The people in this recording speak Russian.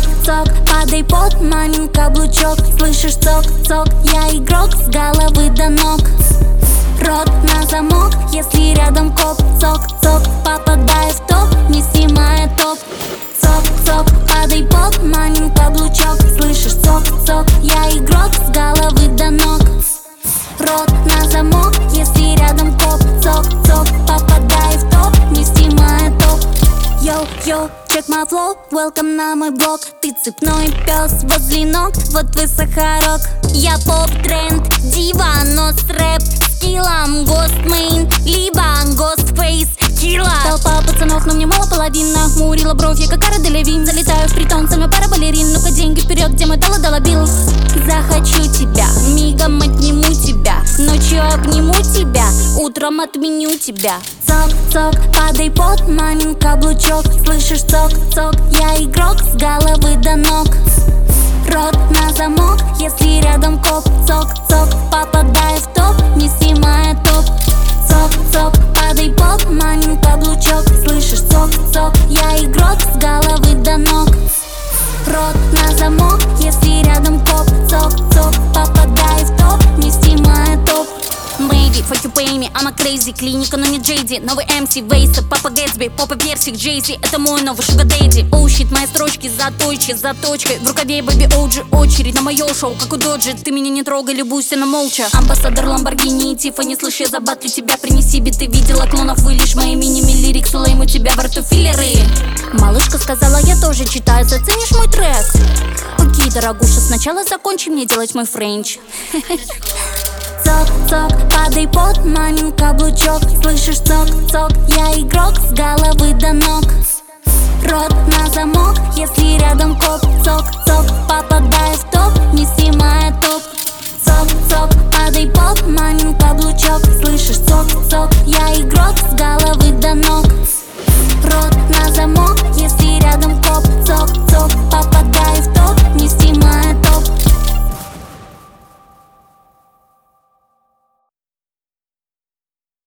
цок, падай под мамин каблучок. Слышишь цок, цок, я игрок с головы до ног. Рот на замок, если рядом коп. Цок, цок, попадай в топ, не снимая топ. Цок, цок, падай под мамин каблучок. Слышишь цок, цок, я игрок с головы до ног. Рот на замок, если рядом коп. Цок, цок, попадай в топ, не снимая топ. Йоу, йоу, check my flow, welcome на мой блог. Ты цепной пес возле ног, вот твой сахарок. Я поп-тренд, дива, но с рэп скиллом. Гостмейн, либо гостфейс, килла. Толпа пацанов, но мне мало половина. Хмурила бровь, я как Кара Делевинь. Залетаю в притон, со мной пара балерин. Ну-ка деньги вперед, где мой дала бил. Захочу тебя, мигом отниму тебя. Ночью обниму тебя, утром отменю тебя. Цок, цок, падай под мамин каблучок. Слышишь цок, цок, я игрок с головы до ног. Рот на замок, если рядом коп. Цок, цок, попадай в топ, не снимая топ. Цок, цок, падай под мамин каблучок. Слышишь цок, цок, я игрок с головы до ног. Рот на замок, если рядом коп. Цок, цок, попадай в топ, не снимая топ. Maybe, fuck you pay me, I'm a crazy. Клиника, но не Джейди. Новый МС, Вейса, Папа Гэтсби, Попа Персик, Джейзи. Это мой новый Sugar Daddy. Оу, щит, мои строчки заточки, заточкой. В рукаве Бэби Оуджи, очередь на мое шоу, как у Доджи. Ты меня не трогай, любуйся на молча. Амбассадор Ламборгини и Тиффани. Слышь, я забатлю тебя, принеси биты. Видела клонов, вы лишь мои мини-миллирикс. Улейм, у тебя во рту филлеры. Малышка сказала, я тоже читаю. Заценишь мой трек? Окей, дорогуша, сначала закончи мне делать мой френч. Цок, цок, падай под мамин каблучок. Слышишь цок, цок, я игрок с головы до ног. Рот на замок, если рядом коп.